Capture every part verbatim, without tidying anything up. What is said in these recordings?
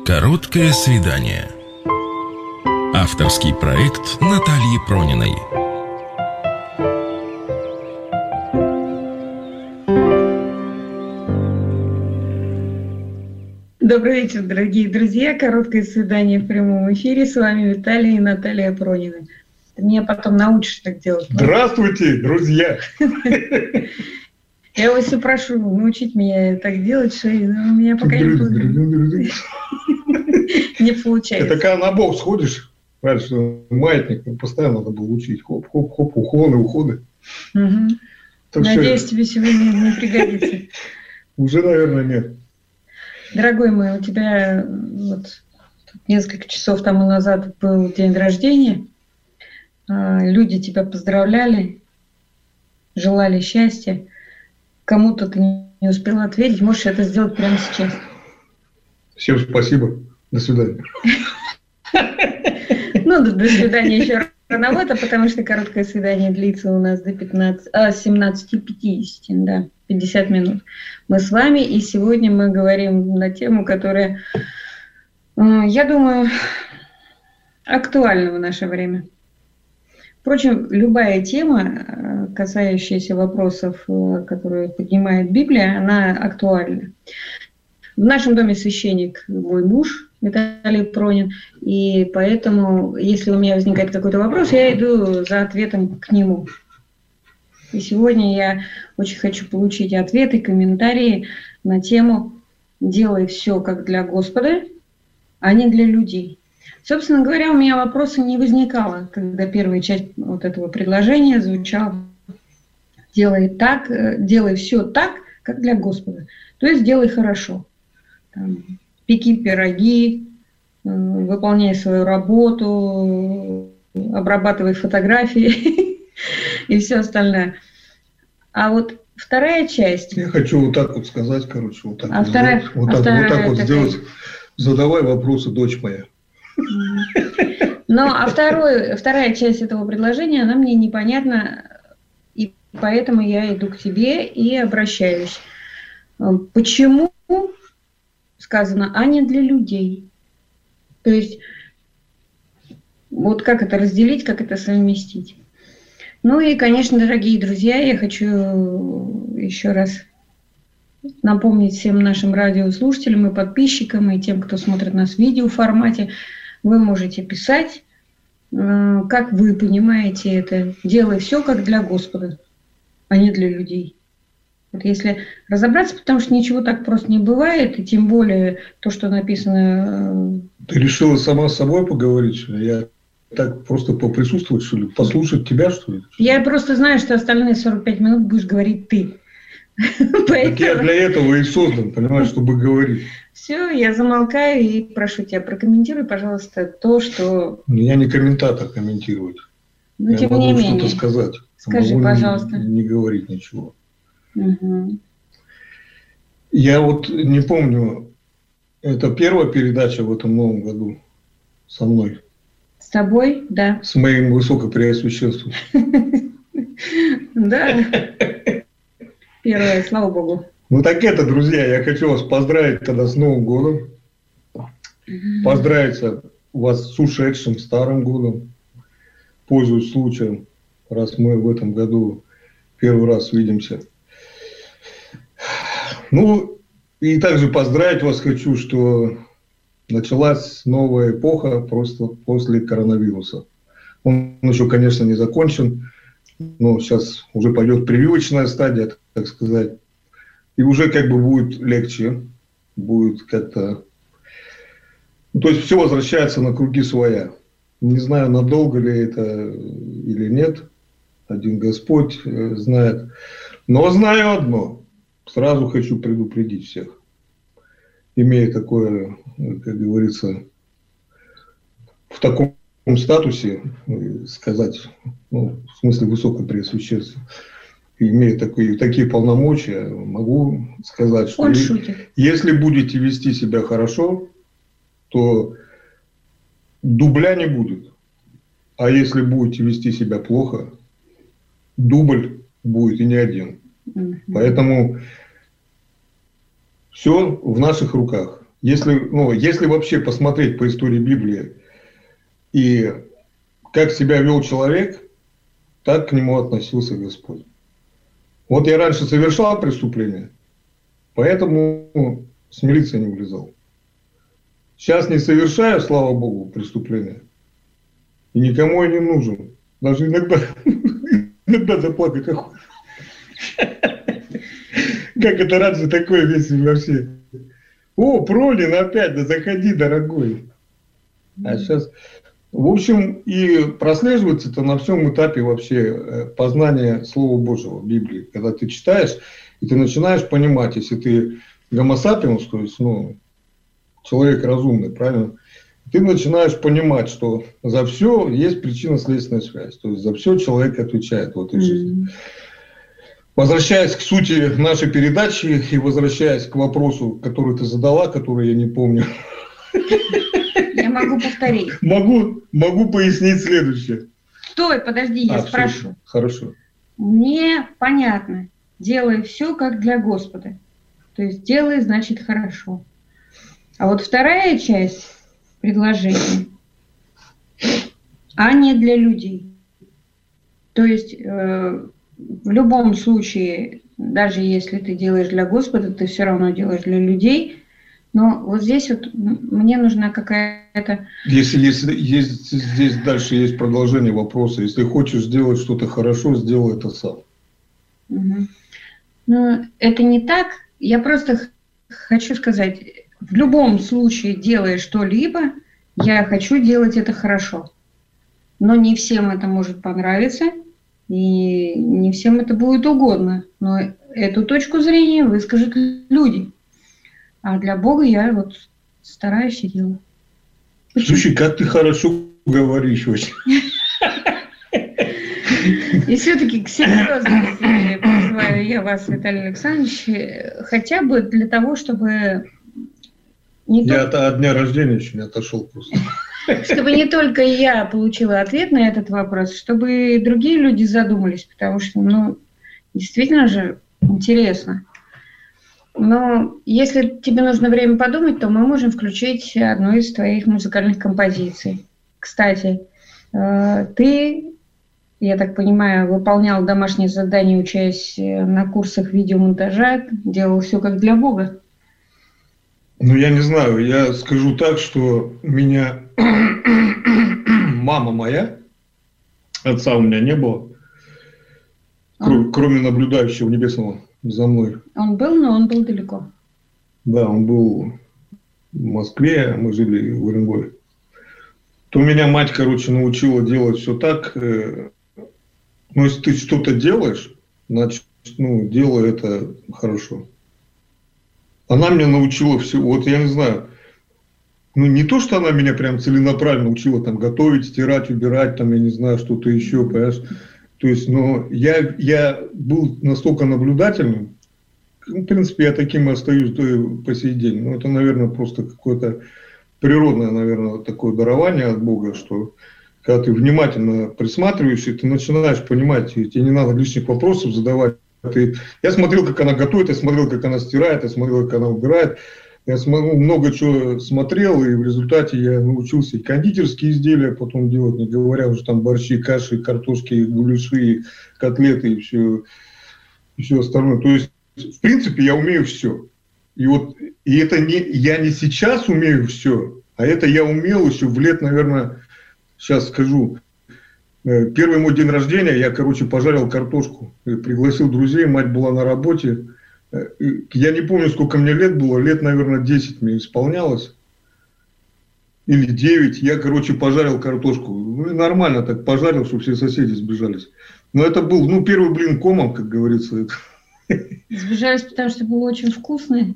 Короткое свидание. Авторский проект Натальи Прониной. Добрый вечер, дорогие друзья. Короткое свидание в прямом эфире. С вами Виталий и Наталья Пронина. Ты меня потом научишь так делать. Здравствуйте, друзья! Я вас и прошу научить меня так делать, что у меня пока не не получается. Это когда на бок сходишь, раньше маятник, постоянно надо было учить. Хоп-хоп-хоп, уходы, уходы. Надеюсь, тебе сегодня не пригодится. Уже, наверное, нет. Дорогой мой, у тебя вот несколько часов тому назад был день рождения. Люди тебя поздравляли, желали счастья. Кому-то ты не успела ответить. Можешь это сделать прямо сейчас. Всем спасибо. До свидания. Ну, до свидания еще рановато, потому что короткое свидание длится у нас до пятнадцати, а, семнадцати пятидесяти, да, пятьдесят минут. Мы с вами, и сегодня мы говорим на тему, которая, я думаю, актуальна в наше время. Впрочем, любая тема, касающаяся вопросов, которые поднимает Библия, она актуальна. В нашем доме священник мой муж, Виталий Пронин, и поэтому, если у меня возникает какой-то вопрос, я иду за ответом к нему. И сегодня я очень хочу получить ответы, комментарии на тему «Делай все как для Господа, а не для людей». Собственно говоря, у меня вопроса не возникало, когда первая часть вот этого предложения звучала «Делай так, делай все так, как для Господа». То есть делай хорошо. Там, пеки пироги, выполняй свою работу, обрабатывай фотографии и все остальное. А вот вторая часть... Я хочу вот так вот сказать, короче, вот так а вот, вторая, сделать, вот а так, вторая вот, так вот такая... сделать. Задавай вопросы, дочь моя. Ну, а второй, вторая часть этого предложения, она мне непонятна, и поэтому я иду к тебе и обращаюсь. Почему сказано, а не для людей? То есть, вот как это разделить, как это совместить? Ну и, конечно, дорогие друзья, я хочу еще раз напомнить всем нашим радиослушателям и подписчикам, и тем, кто смотрит нас в видеоформате, вы можете писать, как вы понимаете это. Делай все как для Господа, а не для людей. Вот если разобраться, потому что ничего так просто не бывает, и тем более то, что написано... Ты решила сама с собой поговорить, что ли? Я так просто поприсутствовать, что ли? Послушать тебя, что ли? Я просто знаю, что остальные сорок пять минут будешь говорить ты. Так я для этого и создан, понимаешь, чтобы говорить. Все, я замолкаю и прошу тебя, прокомментируй, пожалуйста, то, что... Я не комментатор комментировать. Но я тем могу не менее. что-то сказать. Скажи, могу пожалуйста. Не, не говорить ничего. Угу. Я вот не помню, это первая передача в этом новом году со мной. С тобой, да. С моим высокопреосвященством. Да. Первое, слава Богу. Ну так это, друзья, я хочу вас поздравить тогда с Новым годом. Поздравить вас с ушедшим Старым годом. Пользуясь случаем, раз мы в этом году первый раз видимся. Ну, и также поздравить вас хочу, что началась новая эпоха просто после коронавируса. Он еще, конечно, не закончен, но сейчас уже пойдет прививочная стадия, так сказать. И уже как бы будет легче, будет как-то... То есть все возвращается на круги своя. Не знаю, надолго ли это или нет. Один Господь знает. Но знаю одно. Сразу хочу предупредить всех. Имея такое, как говорится, в таком статусе, сказать, ну, в смысле высокопреосвященства, имея такие, такие полномочия, могу сказать, что если, если будете вести себя хорошо, то дубля не будет. А если будете вести себя плохо, дубль будет и не один. Угу. Поэтому все в наших руках. Если, ну, если вообще посмотреть по истории Библии, и как себя вел человек, так к нему относился Господь. Вот я раньше совершал преступление, поэтому с милиции не влезал. Сейчас не совершаю, слава Богу, преступления. И никому я не нужен. Даже иногда, иногда заплакать охота. Как это раньше такое весело вообще. О, Пронин опять, да заходи, дорогой. А сейчас... В общем, и прослеживается это на всем этапе вообще познания Слова Божьего в Библии. Когда ты читаешь, и ты начинаешь понимать, если ты гомо сапиенс, то есть, ну, человек разумный, правильно, ты начинаешь понимать, что за все есть причинно-следственная связь. То есть за все человек отвечает в этой жизни. Mm-hmm. Возвращаясь к сути нашей передачи и возвращаясь к вопросу, который ты задала, который я не помню. Я могу повторить. Могу, могу пояснить следующее. Стой, подожди, я а, спрошу. Все, хорошо. Мне понятно. Делай все как для Господа. То есть делай, значит, хорошо. А вот вторая часть предложения, а не для людей. То есть э, в любом случае, даже если ты делаешь для Господа, ты все равно делаешь для людей. Но вот здесь вот мне нужна какая-то... Если, если есть, здесь дальше есть продолжение вопроса. Если хочешь сделать что-то хорошо, сделай это сам. Угу. Ну, это не так. Я просто хочу сказать, в любом случае, делая что-либо, я хочу делать это хорошо. Но не всем это может понравиться, и не всем это будет угодно. Но эту точку зрения выскажут люди. А для Бога я вот стараюсь и делаю. Почему? Слушай, как ты хорошо говоришь очень. И все-таки к серьезности призываю я вас, Виталий Александрович, хотя бы для того, чтобы... Не я только... от дня рождения еще не отошел просто. Чтобы не только я получила ответ на этот вопрос, чтобы и другие люди задумались, потому что, ну, действительно же интересно. Но если тебе нужно время подумать, то мы можем включить одну из твоих музыкальных композиций. Кстати, ты, я так понимаю, выполнял домашнее задание, учась на курсах видеомонтажа, делал все как для Бога. Ну, я не знаю, я скажу так, что меня мама моя, отца у меня не было, кр- кроме наблюдающего небесного за мной. Он был, но он был далеко. Да, он был в Москве, мы жили в Уренгое. То меня мать, короче, научила делать все так. Ну, если ты что-то делаешь, значит, ну, делай это хорошо. Она меня научила всего, вот я не знаю, ну, не то, что она меня прям целенаправленно учила там готовить, стирать, убирать, там, я не знаю, что-то еще, понимаешь. То есть, но я, я был настолько наблюдательным, в принципе, я таким и остаюсь до, по сей день. Ну, это, наверное, просто какое-то природное, наверное, такое дарование от Бога, что когда ты внимательно присматриваешься, ты начинаешь понимать, тебе не надо лишних вопросов задавать. Ты... Я смотрел, как она готовит, я смотрел, как она стирает, я смотрел, как она убирает. Я много чего смотрел, и в результате я научился и кондитерские изделия потом делать, не говоря уже там борщи, каши, картошки, гуляши, котлеты и все, и все остальное. То есть, в принципе, я умею все. И вот и это не я не сейчас умею все, а это я умел еще в лет, наверное, сейчас скажу, первый мой день рождения, я, короче, пожарил картошку, пригласил друзей, мать была на работе. Я не помню, сколько мне лет было, лет, наверное, десять мне исполнялось, или девять. Я, короче, пожарил картошку. Ну, и нормально так пожарил, чтобы все соседи сбежались. Но это был, ну, первый блин комом, как говорится. Сбежались, потому что было очень вкусное?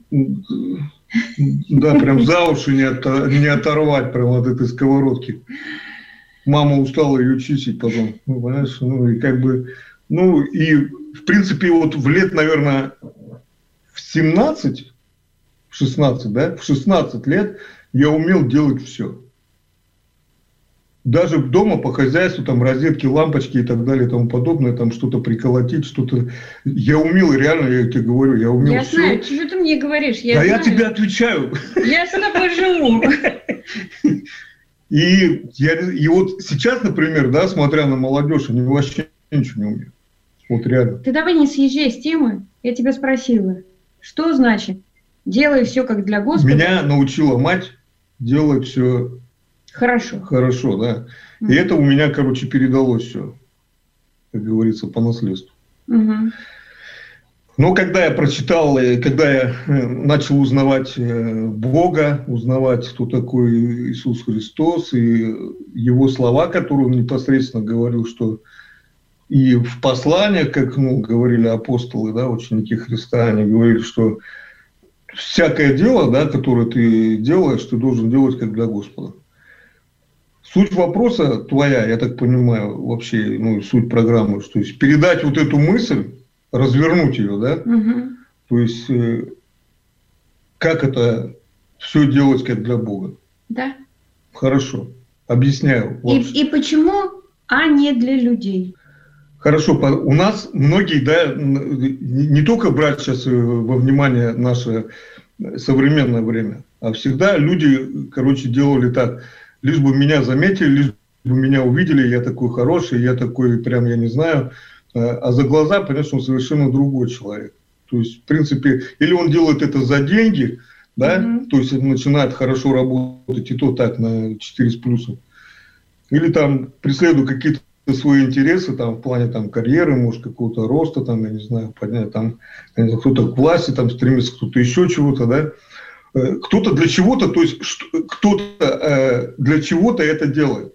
Да, прям за уши не, от, не оторвать прям от этой сковородки. Мама устала ее чистить потом, ну, понимаешь, ну, и как бы, ну, и, в принципе, вот в лет, наверное, в семнадцать, в шестнадцать, да, в шестнадцать лет я умел делать все. даже дома по хозяйству, там розетки, лампочки и так далее и тому подобное, там что-то приколотить, что-то. Я умел, реально, я тебе говорю, я умел Я все. знаю, что ты мне говоришь. Я да знаю. я тебе отвечаю. Я с тобой живу. И, я, и вот сейчас, например, да, смотря на молодежь, они вообще ничего не умеют. Вот реально. Ты давай не съезжай с темы. Я тебя спросила. Что значит? Делай все как для Господа. Меня научила мать делать все хорошо. Хорошо, да. Угу. И это у меня, короче, передалось все, как говорится, по наследству. Угу. Но когда я прочитал, когда я начал узнавать Бога, узнавать, кто такой Иисус Христос, и его слова, которые он непосредственно говорил, что и в посланиях, как ну, говорили апостолы, да, ученики Христа, они говорили, что всякое дело, да, которое ты делаешь, ты должен делать как для Господа. Суть вопроса твоя, я так понимаю, вообще, ну, суть программы, что есть передать вот эту мысль, развернуть ее, да, угу. то есть э, как это все делать как для Бога. Да. Хорошо, объясняю. И, и почему, а не для людей? Хорошо, у нас многие, да, не только брать сейчас во внимание наше современное время, а всегда люди, короче, делали так, лишь бы меня заметили, лишь бы меня увидели, я такой хороший, я такой, прям, я не знаю, а за глаза, конечно, он совершенно другой человек. То есть, в принципе, или он делает это за деньги, да, mm-hmm. то есть начинает хорошо работать, и то так, на четыре с плюсом, или там преследует какие-то свои интересы там в плане там карьеры, может какого-то роста там, я не знаю, поднять там, кто-то к власти там стремится, кто-то еще чего-то, да, кто-то для чего-то, то есть кто-то э, для чего-то это делает.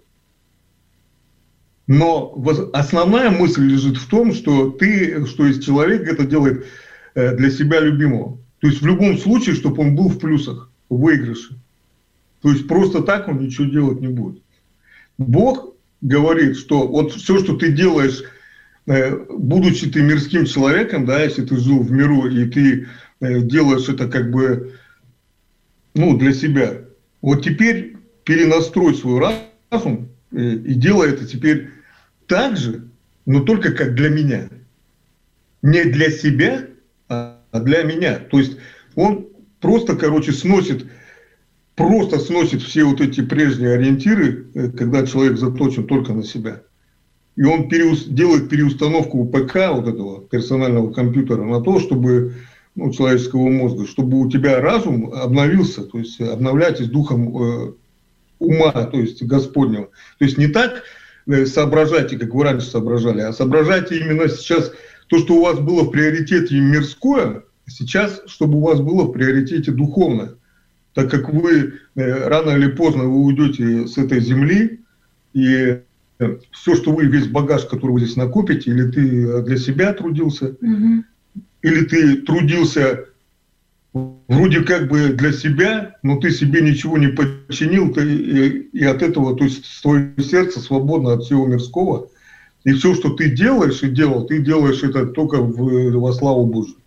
Но основная мысль лежит в том, что ты, что есть человек это делает э, для себя любимого. То есть в любом случае, чтобы он был в плюсах, в выигрыше. То есть просто так он ничего делать не будет. Бог говорит, что вот все, что ты делаешь, будучи ты мирским человеком, да, если ты жил в миру и ты делаешь это как бы, ну, для себя, вот теперь перенастрой свой разум и делай это теперь так же, но только как для меня. Не для себя, а для меня. То есть он просто, короче, сносит Просто сносит все вот эти прежние ориентиры, когда человек заточен только на себя. И он переус, делает переустановку ПК, вот этого персонального компьютера, на то, чтобы, ну, человеческого мозга, чтобы у тебя разум обновился, то есть обновляйтесь духом э, ума, то есть Господнего. То есть не так э, соображайте, как вы раньше соображали, а соображайте именно сейчас то, что у вас было в приоритете мирское, сейчас, чтобы у вас было в приоритете духовное. Так как вы рано или поздно вы уйдете с этой земли, и все, что вы, весь багаж, который вы здесь накопите, или ты для себя трудился, угу. или ты трудился вроде как бы для себя, но ты себе ничего не подчинил, ты, и, и от этого, то есть твое сердце свободно от всего мирского, и все, что ты делаешь и делал, ты делаешь это только в, во славу Божию.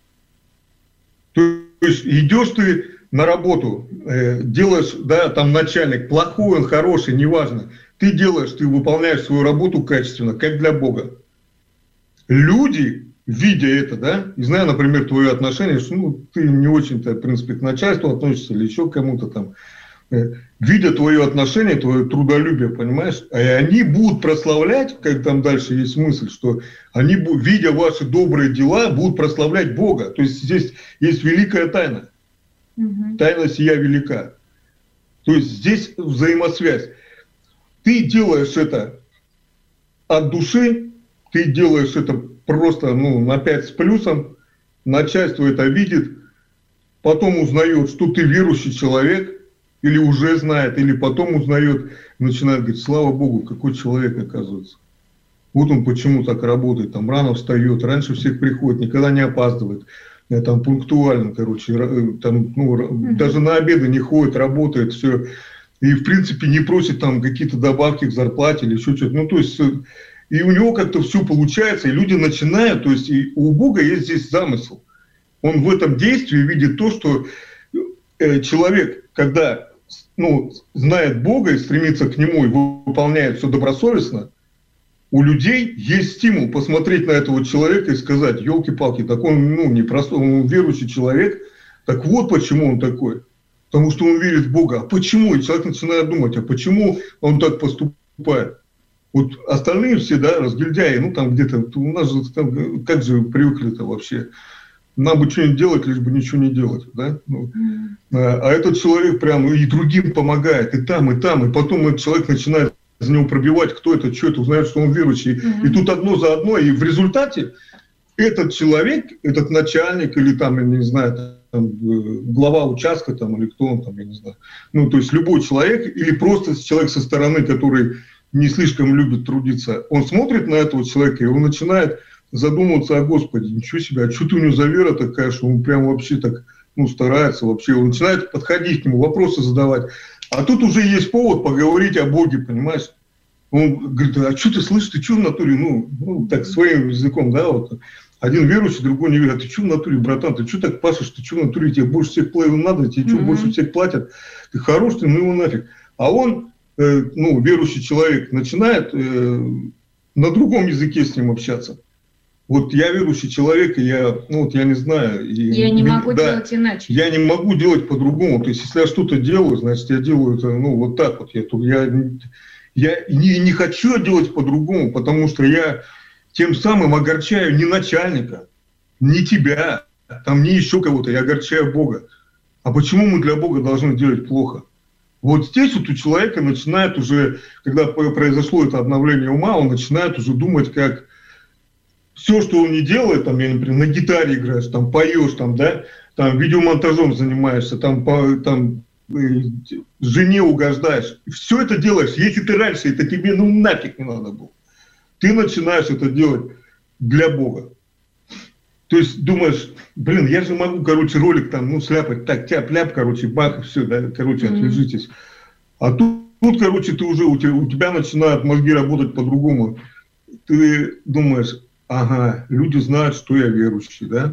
То есть идешь ты на работу, э, делаешь, да, там начальник, плохой он, хороший, неважно. Ты делаешь, ты выполняешь свою работу качественно, как для Бога. Люди, видя это, да, и зная, например, твое отношение, что ну, ты не очень-то, в принципе, к начальству относишься или еще к кому-то там, э, видя твое отношение, твое трудолюбие, понимаешь, и они будут прославлять, как там дальше есть мысль, что они, видя ваши добрые дела, будут прославлять Бога. То есть здесь есть великая тайна. Тайна сия велика. То есть здесь взаимосвязь. Ты делаешь это от души, ты делаешь это просто ну, на пять с плюсом, начальство это видит, потом узнает, что ты верующий человек, или уже знает, или потом узнает, начинает говорить, слава Богу, какой человек оказывается. Вот он почему так работает, там рано встает, раньше всех приходит, никогда не опаздывает. Там пунктуально, короче, там, ну, mm-hmm. даже на обеды не ходит, работает, все. И, в принципе, не просит там какие-то добавки к зарплате или еще что-то. Ну, то есть, и у него как-то все получается, и люди начинают, то есть, и у Бога есть здесь замысел. Он в этом действии видит то, что человек, когда ну, знает Бога и стремится к Нему и выполняет все добросовестно, у людей есть стимул посмотреть на этого человека и сказать: елки-палки, так он, ну, не простой, он верующий человек, так вот почему он такой. Потому что он верит в Бога. А почему? И человек начинает думать, а почему он так поступает? Вот остальные все, да, разгильдяи, ну там где-то, у нас же там, как же привыкли-то вообще? Нам бы что-нибудь делать, лишь бы ничего не делать, да? Ну, mm. а, а этот человек прям и другим помогает, и там, и там, и потом этот человек начинает за него пробивать, кто это, что это, узнает, что он верующий. Mm-hmm. И тут одно за одно, и в результате этот человек, этот начальник или там, я не знаю, там, глава участка там, или кто он там, я не знаю, ну, то есть любой человек или просто человек со стороны, который не слишком любит трудиться, он смотрит на этого человека, и он начинает задумываться о Господе, ничего себе, а что ты у него за вера такая, что он прям вообще так, ну, старается вообще, он начинает подходить к нему, вопросы задавать. А тут уже есть повод поговорить о Боге, понимаешь? Он говорит: а что ты слышишь, ты что в натуре, ну, ну, так своим языком, да, вот. Один верующий, другой не верит. А ты что в натуре, братан, ты что так пашешь, ты что в натуре, тебе больше всех надо, тебе что, mm-hmm. больше всех платят, ты хорош, ты, ну его нафиг. А он, э, ну, верующий человек, начинает э, на другом языке с ним общаться. Вот я верующий человек, и я, ну, вот я не знаю. И, я не могу да, делать иначе. Я не могу делать по-другому. То есть, если я что-то делаю, значит, я делаю это, ну, вот так вот. Я, я, я не, не хочу делать по-другому, потому что я тем самым огорчаю не начальника, не тебя, там, не еще кого-то, я огорчаю Бога. А почему мы для Бога должны делать плохо? Вот здесь вот у человека начинает уже, когда произошло это обновление ума, он начинает уже думать, как все, что он не делает, там, я, например, на гитаре играешь, там, поешь, там, да, там, видеомонтажом занимаешься, там, по, там, жене угождаешь. Все это делаешь. Если ты раньше, это тебе, ну, нафиг не надо было. Ты начинаешь это делать для Бога. То есть думаешь, блин, я же могу, короче, ролик там, ну, сляпать, так, тяп-ляп, короче, бах, и все, да, короче, mm-hmm. отвяжитесь. А тут, тут, короче, ты уже, у тебя, у тебя начинают мозги работать по-другому. Ты думаешь, ага, люди знают, что я верующий, да,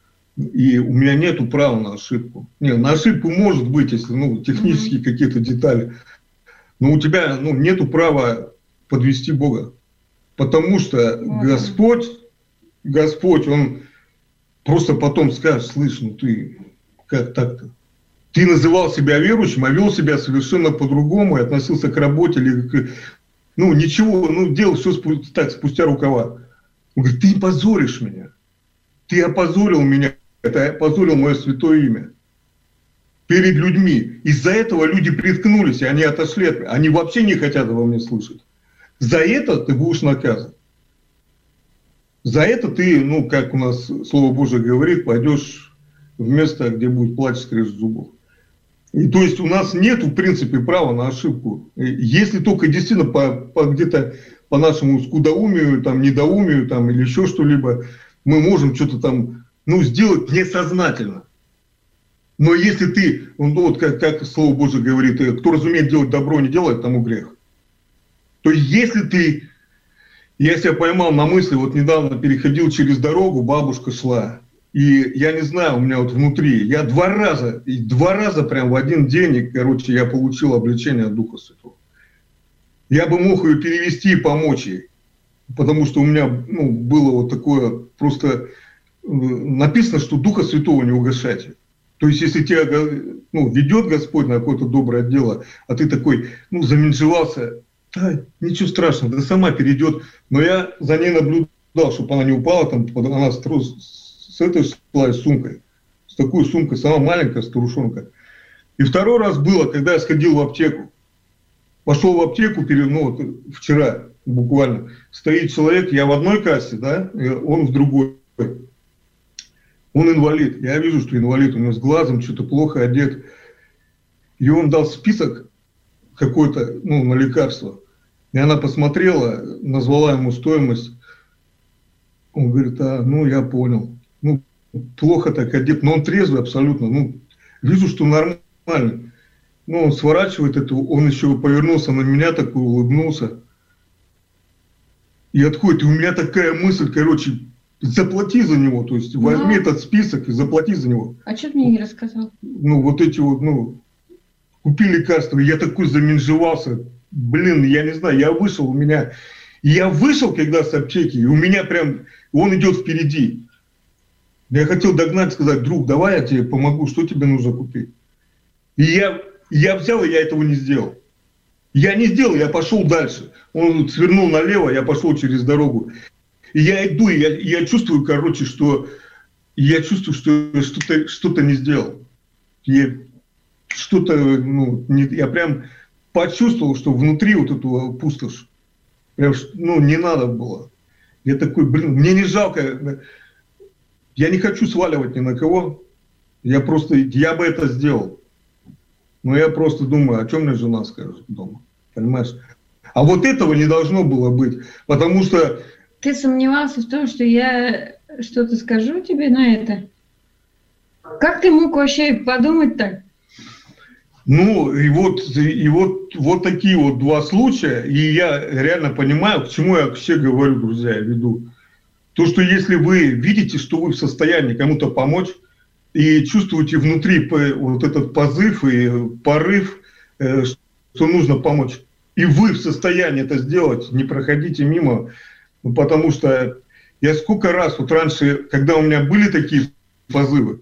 и у меня нету права на ошибку. Не, на ошибку может быть, если, ну, технические mm-hmm. какие-то детали, но у тебя, ну, нету права подвести Бога. Потому что mm-hmm. Господь, Господь, Он просто потом скажет: слышь, ну ты как так-то? Ты называл себя верующим, а вел себя совершенно по-другому и относился к работе или к... Ну, ничего, ну, делал все спу... так, спустя рукава. Он говорит: ты позоришь меня. Ты опозорил меня, ты опозорил мое святое имя перед людьми. Из-за этого люди приткнулись, и они отошли от меня. Они вообще не хотят обо мне слышать. За это ты будешь наказан. За это ты, ну, как у нас Слово Божие говорит, пойдешь в место, где будет плач, скрежет зубов. И, то есть у нас нет, в принципе, права на ошибку. Если только действительно по, по где-то по нашему скудоумию, там, недоумию там, или еще что-либо, мы можем что-то там, ну, сделать несознательно. Но если ты, ну, вот как, как Слово Божие говорит, кто разумеет делать добро, не делает, тому грех. То есть если ты... Я себя поймал на мысли, вот недавно переходил через дорогу, бабушка шла, и я не знаю, у меня вот внутри, я два раза, и два раза прям в один день, и, короче, я получил обличение от Духа Святого. Я бы мог ее перевести и помочь ей, потому что у меня, ну, было вот такое, просто написано, что Духа Святого не угашайте. То есть, если тебя, ну, ведет Господь на какое-то доброе дело, а ты такой, ну, заменжевался, да, ничего страшного, да сама перейдет. Но я за ней наблюдал, чтобы она не упала, там, она с, с этой шла с сумкой, с такой сумкой, сама маленькая старушонка. И второй раз было, когда я сходил в аптеку. Пошел в аптеку, перед, ну, вот, вчера буквально, стоит человек, я в одной кассе, да, он в другой. Он инвалид, я вижу, что инвалид, у него с глазом что-то плохо одет. И он дал список какой-то, ну, на лекарство. И она посмотрела, назвала ему стоимость. Он говорит: а, ну, я понял. Ну, плохо так одет, но он трезвый абсолютно. Ну, вижу, что нормально. Ну, он сворачивает это, он еще повернулся на меня, такой улыбнулся. И отходит. И у меня такая мысль, короче, заплати за него. То есть, возьми но... этот список и заплати за него. А что ты мне не рассказал? Ну, вот эти вот, ну... купи лекарства. Я такой заменжевался. Блин, я не знаю, я вышел, у меня... Я вышел, когда с аптеки, и у меня прям... Он идет впереди. Я хотел догнать, сказать: друг, давай я тебе помогу, что тебе нужно купить. И я, я взял, и я этого не сделал. Я не сделал, я пошел дальше. Он свернул налево, я пошел через дорогу. И я иду, и я, я чувствую, короче, что... Я чувствую, что что-то что-то не сделал. Я что-то, ну, не, я прям почувствовал, что внутри вот эту пустошь. Прям, ну, не надо было. Я такой, блин, мне не жалко. Я не хочу сваливать ни на кого. Я просто, я бы это сделал. Но я просто думаю, о чем мне жена скажет дома. Понимаешь? А вот этого не должно было быть. Потому что... Ты сомневался в том, что я что-то скажу тебе на это? Как ты мог вообще подумать так? Ну, и вот, и вот, вот такие вот два случая. И я реально понимаю, к чему я вообще говорю, друзья, я веду. То, что если вы видите, что вы в состоянии кому-то помочь, и чувствуете внутри вот этот позыв и порыв, что нужно помочь, и вы в состоянии это сделать, не проходите мимо, потому что я сколько раз, вот раньше, когда у меня были такие позывы,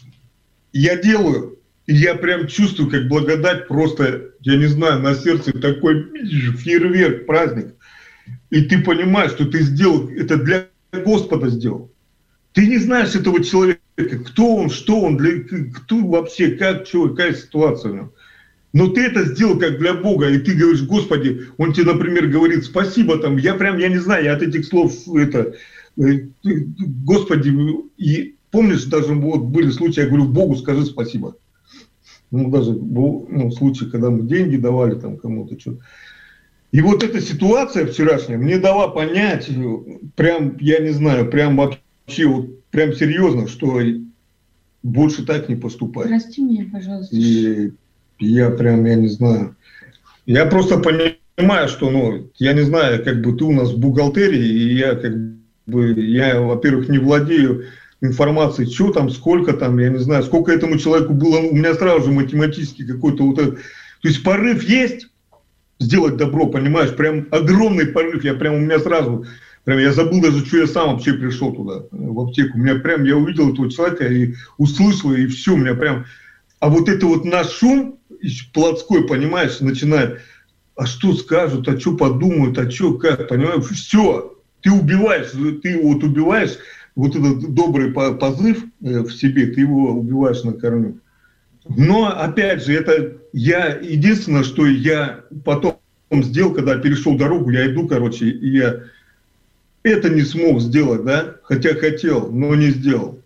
я делаю, и я прям чувствую, как благодать просто, я не знаю, на сердце такой фейерверк, праздник, и ты понимаешь, что ты сделал, это для Господа сделал. Ты не знаешь этого человека, кто он, что он, для, кто вообще, как, что, какая ситуация у него. Но ты это сделал как для Бога, и ты говоришь: Господи, он тебе, например, говорит спасибо, там, я прям, я не знаю, я от этих слов, это, Господи, и помнишь, даже вот были случаи, я говорю: Богу скажи спасибо. Ну, даже был, ну, случай, когда мы деньги давали там кому-то, что-то. И вот эта ситуация вчерашняя мне дала понять, прям, я не знаю, прям вообще, вот, прям серьезно, что больше так не поступать. Прости меня, пожалуйста. И я прям, я не знаю, я просто понимаю, что, ну, я не знаю, как бы ты у нас в бухгалтерии, и я как бы, я, во-первых, не владею информацией, что там, сколько там, я не знаю, сколько этому человеку было, у меня сразу же математически какой-то вот этот, то есть порыв есть, сделать добро, понимаешь, прям огромный порыв, я прям, у меня сразу, прям, я забыл даже, что я сам вообще пришел туда, в аптеку, у меня прям, я увидел этого человека и услышал, и все, у меня прям, а вот это вот наш шум, плотской, понимаешь, начинает, а что скажут, а что подумают, а что, как, понимаешь, все, ты убиваешь, ты вот убиваешь, вот этот добрый позыв в себе, ты его убиваешь на корню. Но, опять же, это я, единственное, что я потом сделал, когда перешел дорогу, я иду, короче, и я это не смог сделать, да, хотя хотел, но не сделал.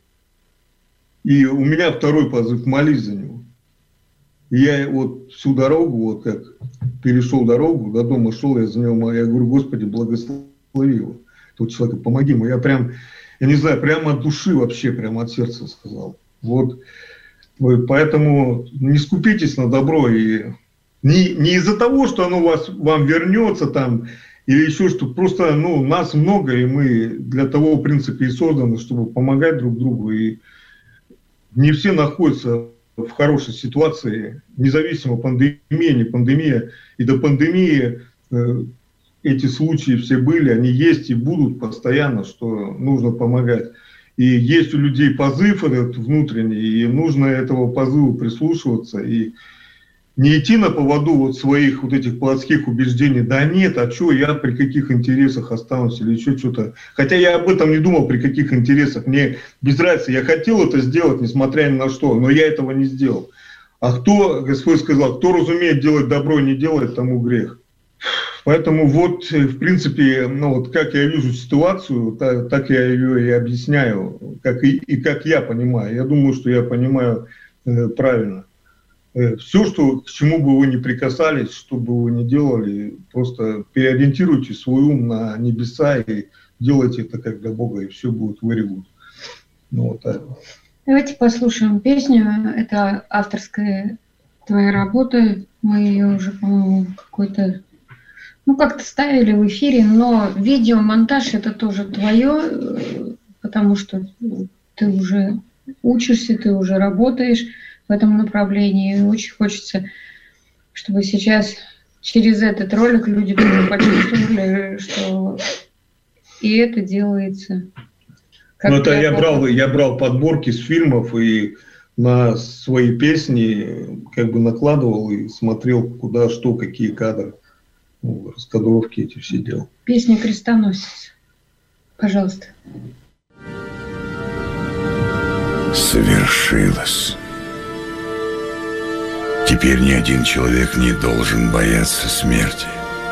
И у меня второй позыв: молись за него. И я вот всю дорогу, вот как перешел дорогу, до дома шел, я за него, я говорю: Господи, благослови его, этого человека, помоги ему. Я прям, я не знаю, прямо от души вообще, прямо от сердца сказал. Вот. Поэтому не скупитесь на добро, и не, не из-за того, что оно вас, вам вернется там, или еще что, просто, ну, нас много, и мы для того, в принципе, и созданы, чтобы помогать друг другу, и не все находятся в хорошей ситуации, независимо пандемия, не пандемия, и до пандемии э, эти случаи все были, они есть и будут постоянно, что нужно помогать. И есть у людей позыв этот внутренний, и нужно этого позыву прислушиваться, и не идти на поводу вот своих вот этих плотских убеждений. Да нет, а что, я при каких интересах останусь или еще что-то. Хотя я об этом не думал, при каких интересах. Мне без разницы, я хотел это сделать, несмотря ни на что, но я этого не сделал. А кто, Господь сказал, кто разумеет делать добро и не делает, тому грех. Поэтому вот, в принципе, ну вот как я вижу ситуацию, так, так я ее и объясняю, как и, и как я понимаю. Я думаю, что я понимаю э, правильно. Э, все, что, к чему бы вы ни прикасались, что бы вы ни делали, просто переориентируйте свой ум на небеса и делайте это как для Бога, и все будет very good. Ну, вот так. Давайте послушаем песню. Это авторская твоя работа. Мы ее уже, по-моему, какой-то... Ну, как-то ставили в эфире, но видеомонтаж это тоже твое, потому что ты уже учишься, ты уже работаешь в этом направлении. И очень хочется чтобы сейчас через этот ролик люди тоже почувствовали, что и это делается. Ну, это я брал, я брал подборки с фильмов и на свои песни как бы накладывал и смотрел, куда, что, какие кадры, ну, раскадровки эти все делал. Песня «Крестоносец». Пожалуйста. Совершилось. Теперь ни один человек не должен бояться смерти.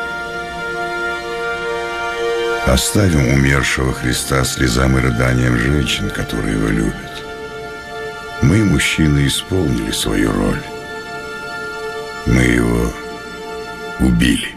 Оставим умершего Христа слезам и рыданиям женщин, которые его любят. Мы, мужчины, исполнили свою роль. Мы его убили.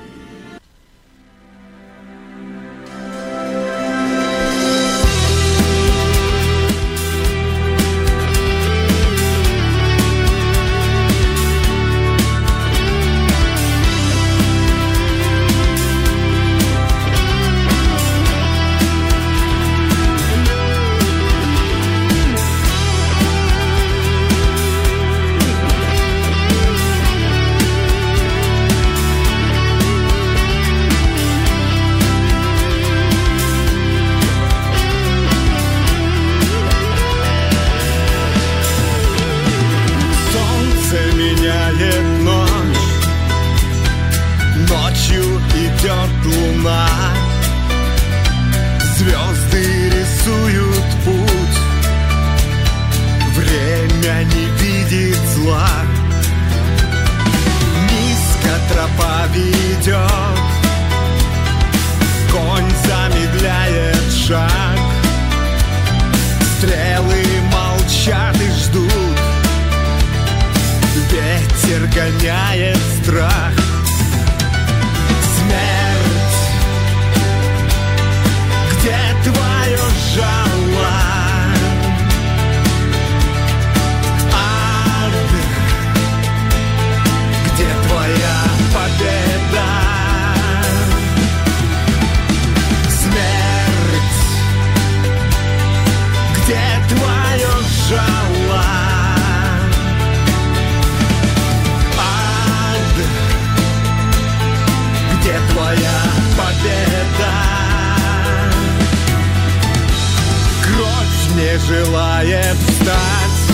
Желает встать,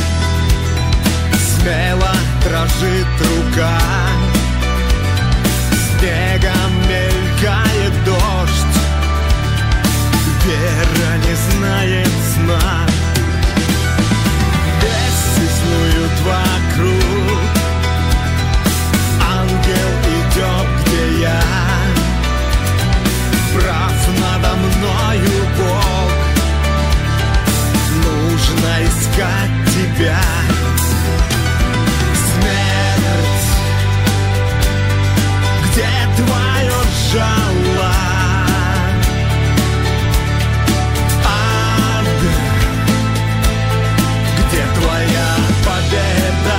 смело дрожит рука, снегом мелькает дождь, вера не знает сна. Вести снуют вокруг, ангел идет, где я, прав надо мною Бог. Нужно искать тебя, смерть, где твое жало, ад, где твоя победа,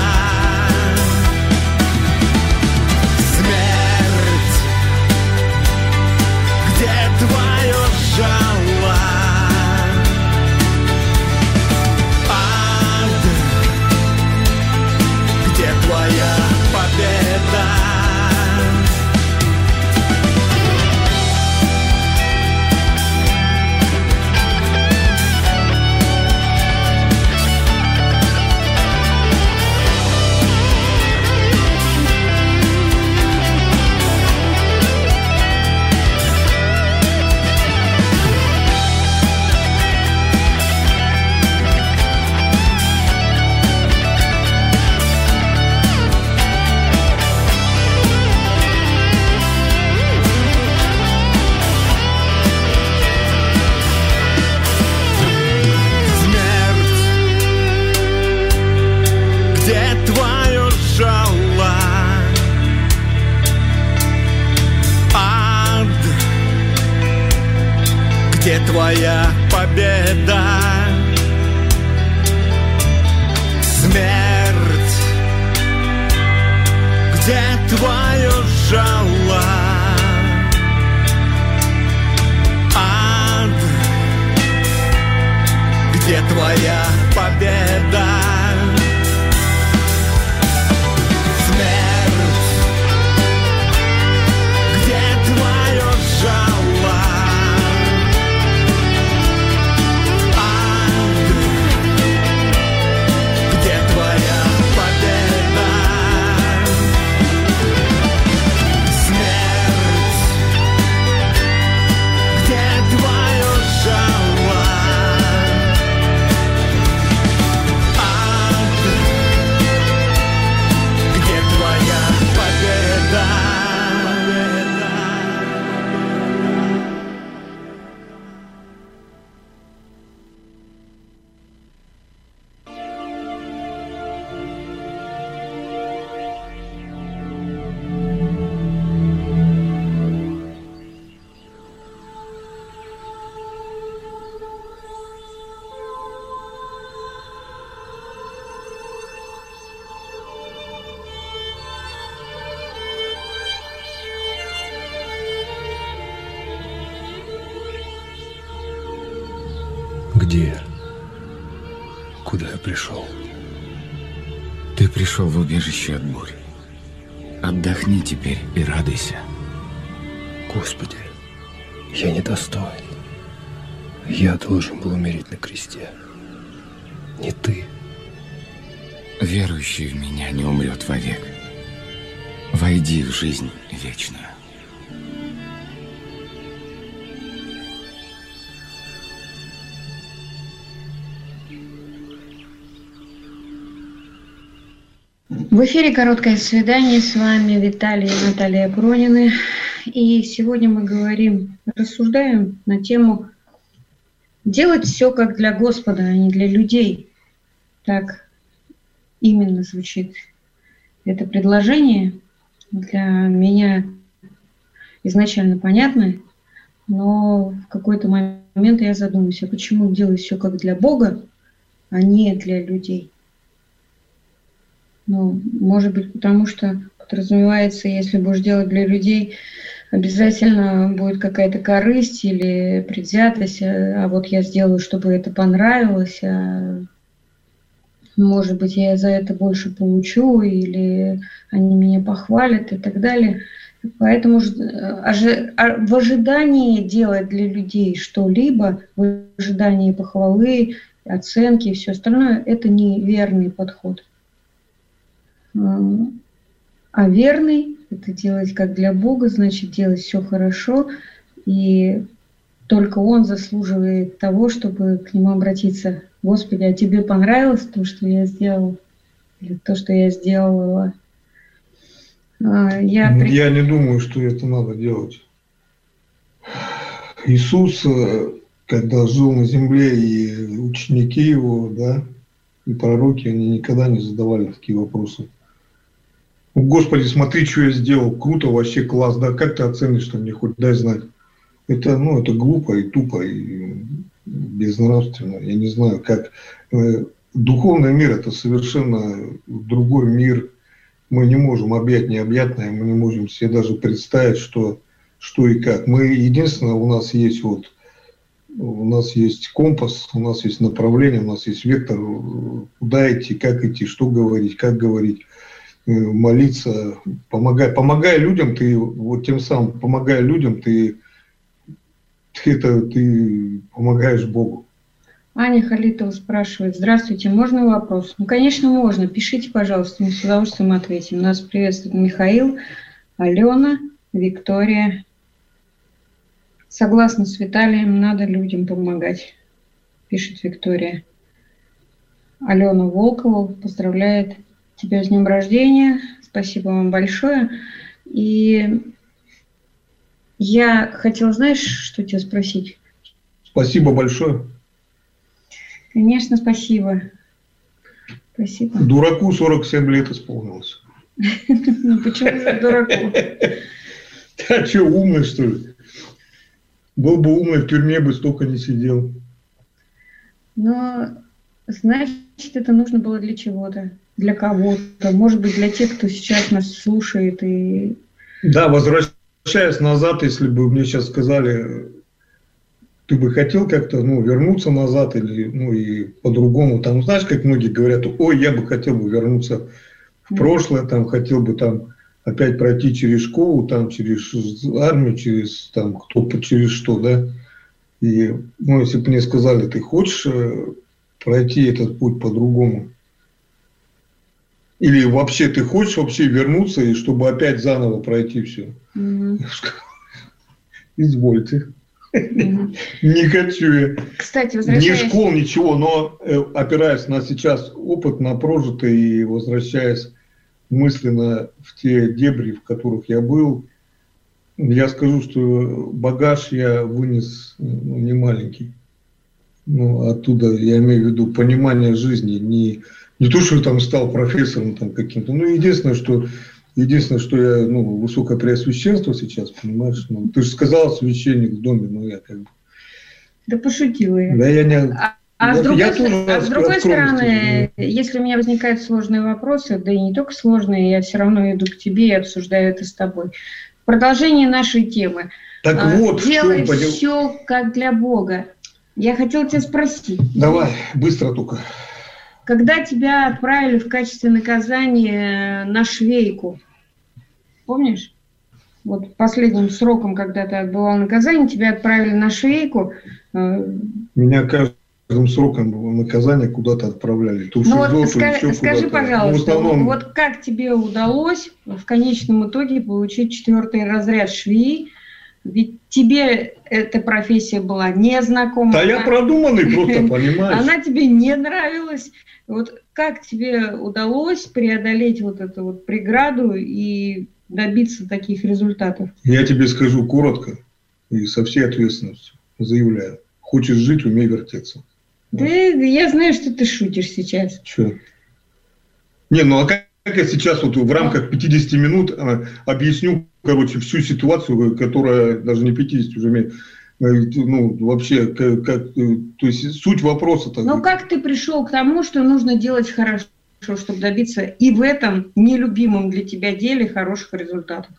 смерть, где твое жало. Твоя победа. Где твоя победа, смерть, где твое жало, ад, где твоя победа, смерть, Где я? Куда я пришел? Ты пришел в убежище от бури. Отдохни теперь и радуйся. Господи, я недостоин. Я должен был умереть на кресте. Не ты. Верующий в меня не умрет вовек. Войди в жизнь вечную. В эфире «Короткое свидание». С вами Виталий и Наталья Пронины. И сегодня мы говорим, рассуждаем на тему «Делать все как для Господа, а не для людей». Так именно звучит это предложение. Для меня изначально понятно, но в какой-то момент я задумаюсь, а почему делать все как для Бога, а не для людей? Ну, может быть, потому что подразумевается, если будешь делать для людей, обязательно будет какая-то корысть или предвзятость, а, а вот я сделаю, чтобы это понравилось, а может быть, я за это больше получу, или они меня похвалят и так далее. Поэтому в ожидании делать для людей что-либо, в ожидании похвалы, оценки и все остальное, это неверный подход. А верный – это делать как для Бога, значит, делать все хорошо, и только Он заслуживает того, чтобы к Нему обратиться. Господи, а тебе понравилось то, что я сделал? Или то, что я сделала? Я, я не думаю, что это надо делать. Иисус, когда жил на земле, и ученики Его, да, и пророки, они никогда не задавали такие вопросы. Господи, смотри, что я сделал, круто, вообще класс, да, как ты оценишь, что мне хоть дай знать. Это, ну, это глупо и тупо, и безнравственно, я не знаю, как. Духовный мир – это совершенно другой мир, мы не можем объять необъятное, мы не можем себе даже представить, что, что и как. Мы, единственное, у нас есть вот, у нас есть компас, у нас есть направление, у нас есть вектор, куда идти, как идти, что говорить, как говорить. Молиться, помогай, помогая людям, ты вот тем самым, помогая людям, ты, ты, это, ты помогаешь Богу. Аня Халитова спрашивает: здравствуйте, можно вопрос? Ну, конечно, можно. Пишите, пожалуйста, мы с удовольствием ответим. Нас приветствует Михаил, Алена, Виктория. Согласна с Виталием, надо людям помогать, пишет Виктория. Алена Волкова поздравляет тебя с днем рождения. Спасибо вам большое. И я хотела, знаешь, что тебя спросить? Спасибо большое. Конечно, спасибо. Спасибо. Дураку сорок семь лет исполнилось. Ну почему же дураку? А что, умный, что ли? Был бы умный, в тюрьме бы столько не сидел. Но, значит, это нужно было для чего-то. Для кого-то, может быть, для тех, кто сейчас нас слушает. И... Да, возвращаясь назад, если бы мне сейчас сказали, ты бы хотел как-то, ну, вернуться назад или, ну, и по-другому, там, знаешь, как многие говорят, ой, я бы хотел бы вернуться в прошлое, там, хотел бы там опять пройти через школу, там, через армию, через, там, кто, через что, да, и, ну, если бы мне сказали, ты хочешь пройти этот путь по-другому, или вообще ты хочешь вообще вернуться, и чтобы опять заново пройти все? Mm-hmm. Извольте. Mm-hmm. Не хочу я. Кстати, возвращаясь... Ни школ, ничего, но опираясь на сейчас опыт, на прожитый, и возвращаясь мысленно в те дебри, в которых я был, я скажу, что багаж я вынес, ну, не маленький. Ну, оттуда, я имею в виду, понимание жизни, не... Не то, что я там стал профессором там каким-то. Ну, единственное, что, единственное, что я, ну, высокое преосвященство сейчас, понимаешь. Ну, ты же сказал, священник в доме, ну, я как бы... Да пошутила я. Да я не... А, а я, с другой, я а с другой стороны, ну... если у меня возникают сложные вопросы, да и не только сложные, я все равно иду к тебе и обсуждаю это с тобой. Продолжение нашей темы. Так а, вот, делай что... все как для Бога. Я хотела тебя спросить. Давай, быстро только. Когда тебя отправили в качестве наказания на швейку, помнишь? Вот последним сроком, когда ты отбывал наказание, тебя отправили на швейку. Меня каждым сроком наказания куда-то отправляли. То ну вот СИЗО, скажи, скажи пожалуйста, ну, основном... вот как тебе удалось в конечном итоге получить четвертый разряд швеи? Ведь тебе эта профессия была незнакома. Да я продуманный просто, понимаешь? Она тебе не нравилась. Вот как тебе удалось преодолеть вот эту вот преграду и добиться таких результатов? Я тебе скажу коротко и со всей ответственностью заявляю. Хочешь жить, умей вертеться. Да вот. Я знаю, что ты шутишь сейчас. Че? Не, ну а как, как я сейчас вот в рамках пятидесяти минут а, объясню, короче, всю ситуацию, которая даже не пятьдесят уже, ну, вообще, как, как, то есть суть вопроса-то. Ну, как ты пришел к тому, что нужно делать хорошо, чтобы добиться и в этом нелюбимом для тебя деле хороших результатов?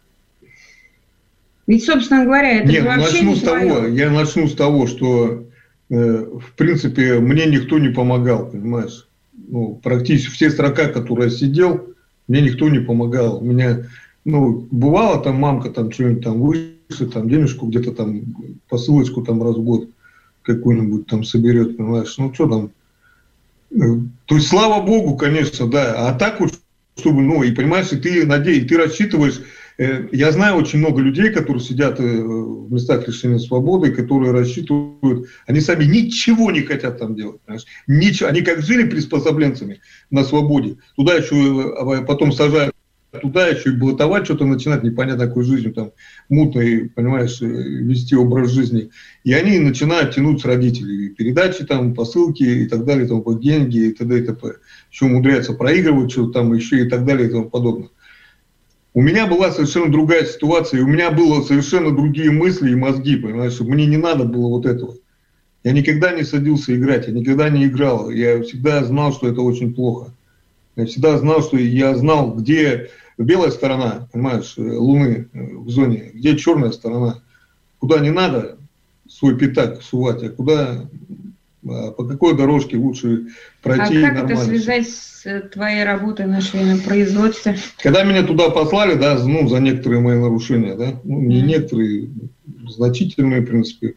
Ведь, собственно говоря, это Нет, вообще начну не с того, твое. я начну с того, что, э, в принципе, мне никто не помогал, понимаешь? Ну, практически все срока, которые я сидел, мне никто не помогал. У меня, ну, бывало, там мамка там что-нибудь там выше, там денежку где-то там, посылочку там раз в год какую-нибудь там соберет, понимаешь? Ну, что там? То есть, слава богу, конечно, да. А так вот, чтобы, ну, и понимаешь, и ты надеешься, ты рассчитываешь. Я знаю очень много людей, которые сидят в местах лишения свободы, которые рассчитывают, они сами ничего не хотят там делать. Понимаешь? Ничего, они как жили приспособленцами на свободе, туда еще потом сажают, туда еще и блатовать, что-то начинать, непонятно какой жизнью, там, мутной, понимаешь, вести образ жизни. И они начинают тянуть с родителей. Передачи, там, посылки и так далее, там, деньги и т.д. и т.п. Еще умудряются проигрывать что-то там еще и так далее и тому подобное. У меня была совершенно другая ситуация, и у меня было совершенно другие мысли и мозги, понимаешь, мне не надо было вот этого. Я никогда не садился играть, я никогда не играл, я всегда знал, что это очень плохо. Я всегда знал, что я знал, где белая сторона, понимаешь, Луны в зоне, где черная сторона, куда не надо свой пятак сувать, а куда, по какой дорожке лучше пройти. А как нормально. это связать с твоей работой на швейном производстве? Когда меня туда послали, да, ну, за некоторые мои нарушения, да, ну, не mm. некоторые, значительные, в принципе.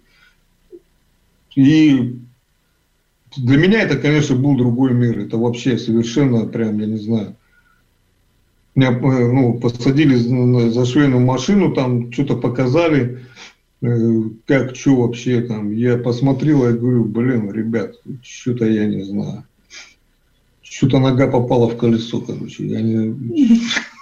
И для меня это, конечно, был другой мир. Это вообще совершенно, прям, я не знаю. Меня, ну, посадили за швейную машину, там что-то показали, как, что вообще там. Я посмотрел, я говорю, блин, ребят, что-то я не знаю. Что-то нога попала в колесо, короче. Я не...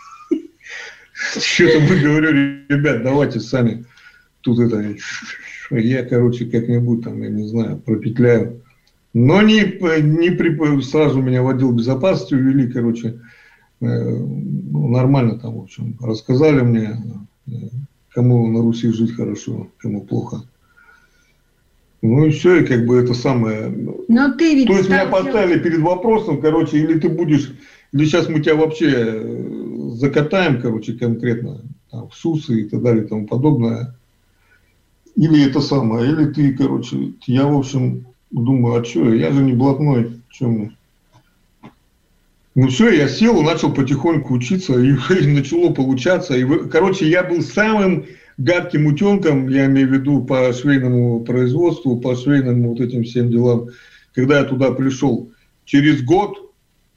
Что-то мы говорю, ребят, давайте сами тут это... Я, короче, как-нибудь там, я не знаю, пропетляю. Но не, не при... сразу меня в отдел безопасности увели, короче. Ну, нормально там, в общем. Рассказали мне, кому на Руси жить хорошо, кому плохо. Ну и все, и как бы это самое... Но ты ведь То есть меня делать... поставили перед вопросом, короче, или ты будешь... Или сейчас мы тебя вообще закатаем, короче, конкретно, там, в СУСы и так далее и тому подобное. Или это самое, или ты, короче... Я, в общем, думаю, а что, я же не блатной, что мне... Ну все, я сел и начал потихоньку учиться, и начало получаться. И, короче, я был самым гадким утенком, я имею в виду по швейному производству, по швейным вот этим всем делам. Когда я туда пришел, через год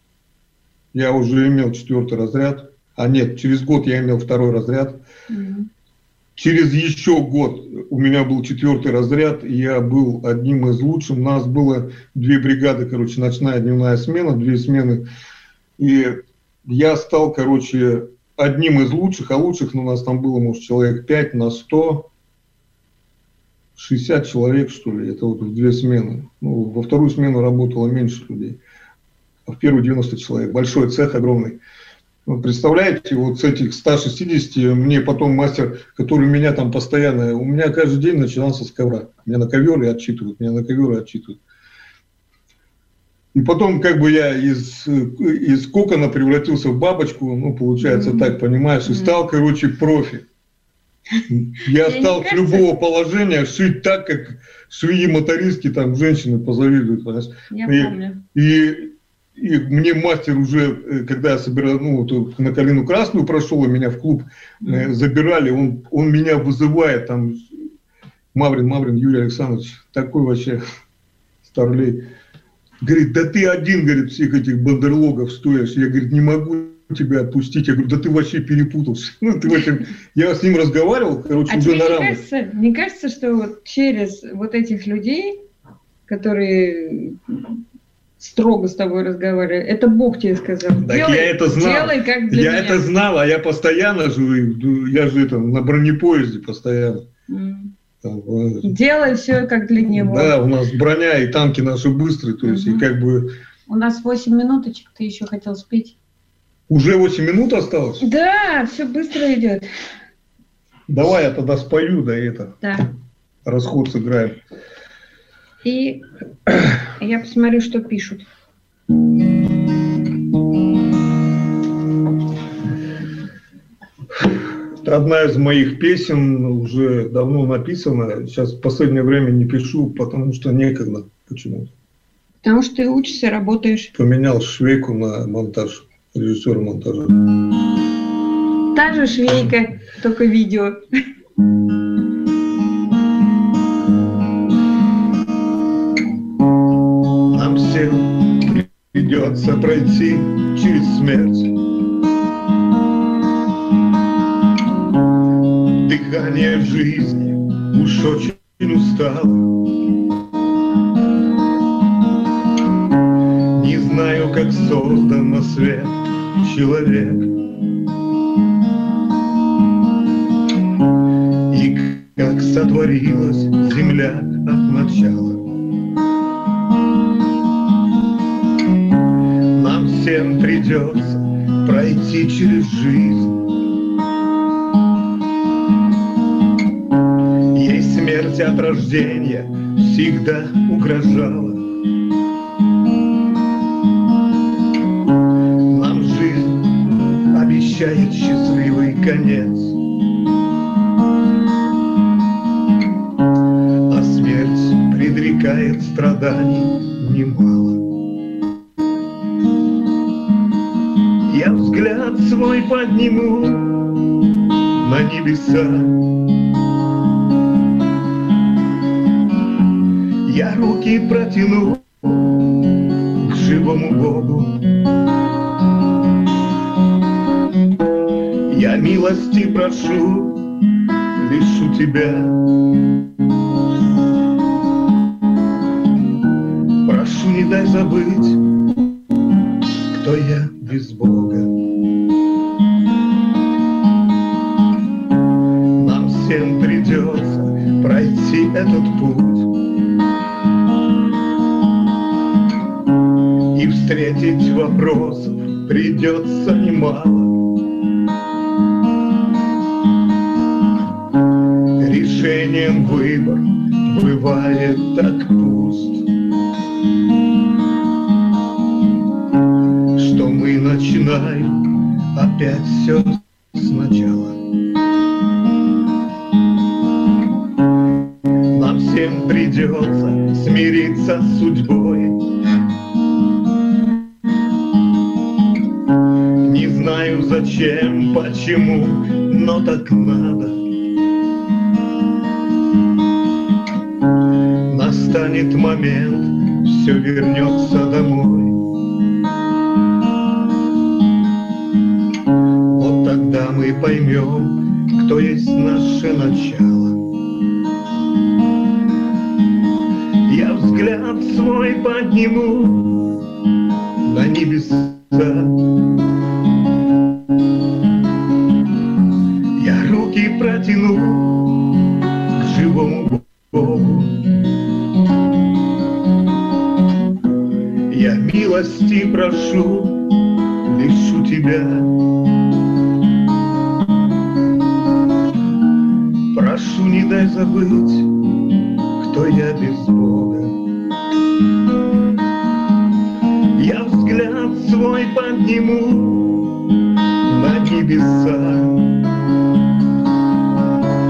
я уже имел четвертый разряд. А нет, через год я имел второй разряд. Mm-hmm. Через еще год у меня был четвертый разряд, и я был одним из лучших. У нас было две бригады, короче, ночная, дневная смена, две смены. И я стал, короче, одним из лучших, а лучших, ну, у нас там было, может, человек пять на сто шестьдесят человек, что ли, это вот в две смены. Ну, во вторую смену работало меньше людей, а в первую девяносто человек. Большой цех, огромный. Ну, представляете, вот с этих ста шестидесяти мне потом мастер, который меня там постоянно, у меня каждый день начинался с ковра. Меня на ковер и отчитывают, меня на ковер и отчитывают. И потом, как бы я из, из кокона превратился в бабочку, ну, получается mm-hmm. так, понимаешь, и стал, короче, профи. Я стал с любого положения шить так, как швеи-мотористки, там женщины позавидуют. Понимаешь? Я и, помню. И, и мне мастер уже, когда я собирал, ну, вот, на Калину Красную прошел, и меня в клуб mm-hmm. забирали, он, он меня вызывает, там, Маврин, Маврин Юрий Александрович, такой вообще старлей. Говорит, да ты один, говорит, всех этих бандерлогов стоишь. Я, говорит, не могу тебя отпустить. Я говорю, да ты вообще перепутался. Ну, ты вообще... Я с ним разговаривал, короче, а уже тебе на не рамах. кажется, не кажется, что вот через вот этих людей, которые строго с тобой разговаривали, это Бог тебе сказал. Так делай, я это знал. Делай, как для я меня. это знал, а я постоянно же, я же это, на бронепоезде постоянно. Mm. Там, делай все, как для него. Да, у нас броня и танки наши быстрые, то есть, mm-hmm. и как бы... У нас восемь минуточек, ты еще хотел спеть. Уже восемь минут осталось? Да, все быстро идет. Давай я тогда спою, да, это. Да. Расход сыграем. И я посмотрю, что пишут. Одна из моих песен уже давно написана. Сейчас в последнее время не пишу, потому что некогда почему-то. Потому что ты учишься, работаешь. Поменял швейку на монтаж, режиссера монтажа. Та же швейка, только видео. Нам всем придется пройти через смерть. Дыхание жизни уж очень устало. Не знаю, как создан на свет человек и как сотворилась земля от начала. Нам всем придется пройти через жизнь. Ей смерть от рождения всегда угрожала. Нам жизнь обещает счастливый конец, а смерть предрекает страданий немало. Я взгляд свой подниму на небеса, я руки протяну к живому Богу. Я милости прошу лишь у Тебя. Прошу, не дай забыть, кто я без Бога. Нам всем придется пройти этот путь и встретить вопросов придется немало. Решением выбор бывает так пуст, что мы начинаем опять все сначала. Нам всем придется смириться с судьбой. Не знаю зачем, почему, но так надо. Настанет момент, все вернется домой. Вот тогда мы поймем, кто есть наше начало. Я взгляд свой подниму на небеса, я руки протяну к живому Богу. Я милости прошу лишь у Тебя. Прошу, не дай забыть, кто я без Бога. Я взгляд свой подниму на небеса,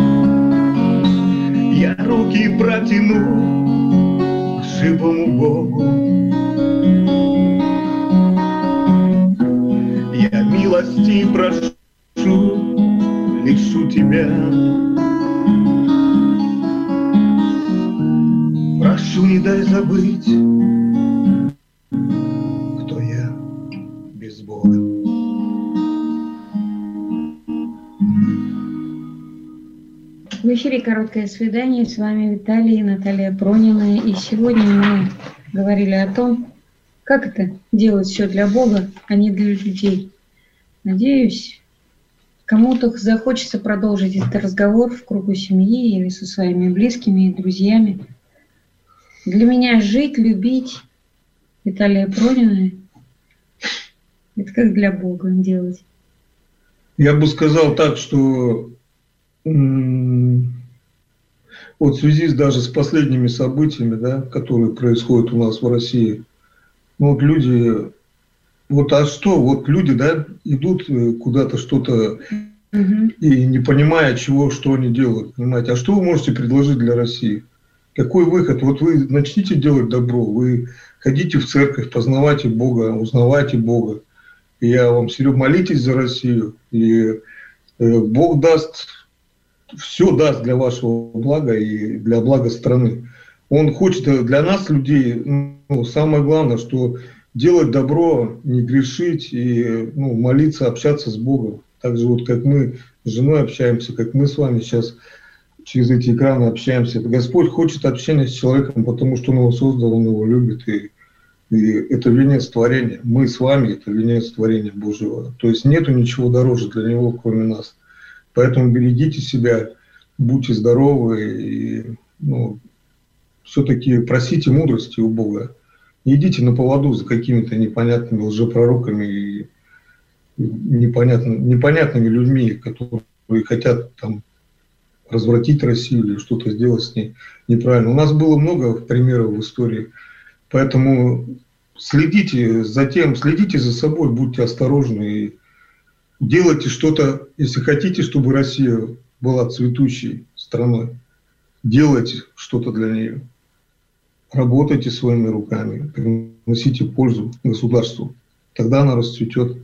протяну к живому Богу. Я милости прошу лишь у тебя. Прошу, не дай забыть, кто я без Бога. В эфире «Короткое свидание». С вами Виталий и Наталья Пронина. И сегодня мы говорили о том, как это делать все для Бога, а не для людей. Надеюсь, кому-то захочется продолжить этот разговор в кругу семьи или со своими близкими и друзьями. Для меня жить, любить Виталия Пронина – это как для Бога делать. Я бы сказал так, что м- вот в связи даже с последними событиями, да, которые происходят у нас в России, ну вот люди, вот а что, вот люди, да, идут куда-то что-то Угу. и не понимая, чего, что они делают, понимаете, а что вы можете предложить для России? Какой выход? Вот вы начните делать добро, вы ходите в церковь, познавайте Бога, узнавайте Бога. И я вам, Серега, молитесь за Россию, и э, Бог даст, все даст для вашего блага и для блага страны. Он хочет для нас, людей, ну, самое главное, что делать добро, не грешить и ну, молиться, общаться с Богом. Так же вот, как мы с женой общаемся, как мы с вами сейчас через эти экраны общаемся. Господь хочет общения с человеком, потому что Он его создал, Он его любит. И, и это венец творения. Мы с вами – это венец творения Божьего. То есть нету ничего дороже для Него, кроме нас. Поэтому берегите себя, будьте здоровы и ну, все-таки просите мудрости у Бога. Не идите на поводу за какими-то непонятными лжепророками и непонятными, непонятными людьми, которые хотят там развратить Россию или что-то сделать с ней неправильно. У нас было много примеров в истории, поэтому следите за тем, следите за собой, будьте осторожны и делайте что-то, если хотите, чтобы Россия была цветущей страной, делайте что-то для нее, работайте своими руками, приносите пользу государству, тогда она расцветет,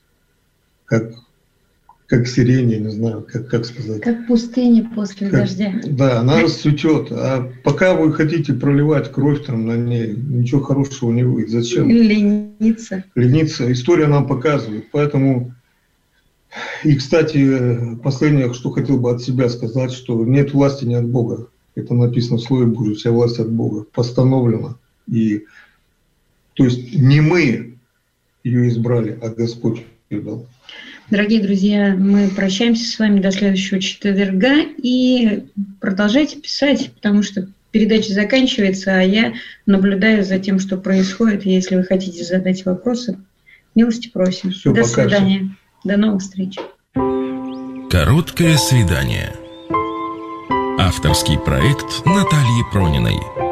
как как сирень, я не знаю, как, как сказать. Как пустыня после как, дождя. Да, она расцветет. А пока вы хотите проливать кровь там на ней, ничего хорошего не выйдет. Зачем? Лениться. Лениться. История нам показывает. Поэтому, и, кстати, последнее, что хотел бы от себя сказать, что нет власти не от Бога. Это написано в Слове Божьем, вся власть от Бога. Постановлено. И, то есть не мы ее избрали, а Господь ее дал. Дорогие друзья, мы прощаемся с вами до следующего четверга и продолжайте писать, потому что передача заканчивается, а я наблюдаю за тем, что происходит. И если вы хотите задать вопросы, милости просим. Все, до пока свидания. Все. До новых встреч. Короткое свидание. Авторский проект Натальи Прониной.